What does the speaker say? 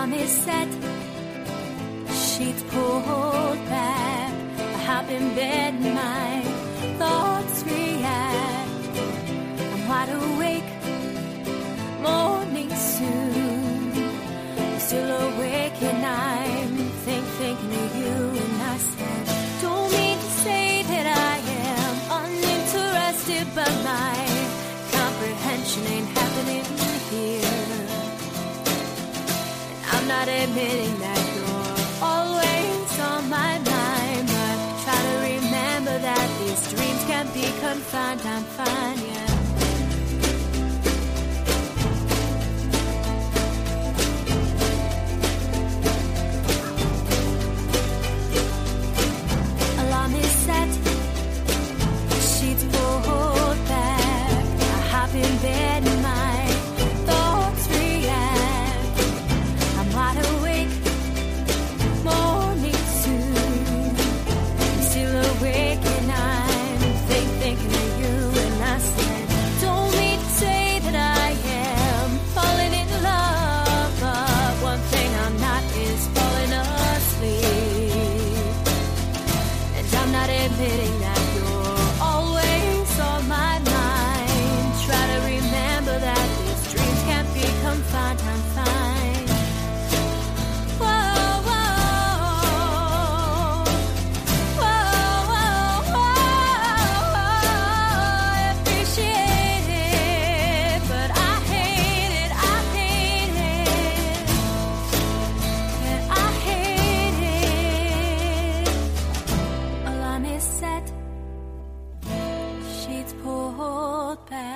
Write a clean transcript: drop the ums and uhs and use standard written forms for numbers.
Alarm is set, sheets pulled back. I hop in bed, my thoughts react. I'm wide awake, morning soon. Still awake and I'm thinking of you. And I said, don't mean to say that I am uninterested, but my comprehension ain't happening here. And I'm not admitting that you're always on my mind, but try to remember that these dreams can't be confined. I'm fine, yeah. Alarm is set, sheets pulled back. I hop in bed and my thoughts react. I'm wide awake, morning soon. I'm still awake and I'm thinking of you. And I said, don't mean to say that I am falling in love, but one thing I'm not is falling asleep. And I'm not admitting that you're always on my mind. Try to remember that these dreams can't be confined. I'm fine. Whoa, whoa, whoa, whoa, whoa. I appreciate it, but I hate it. I hate it. Yeah, I hate it. Alarm is set, sheets pulled back.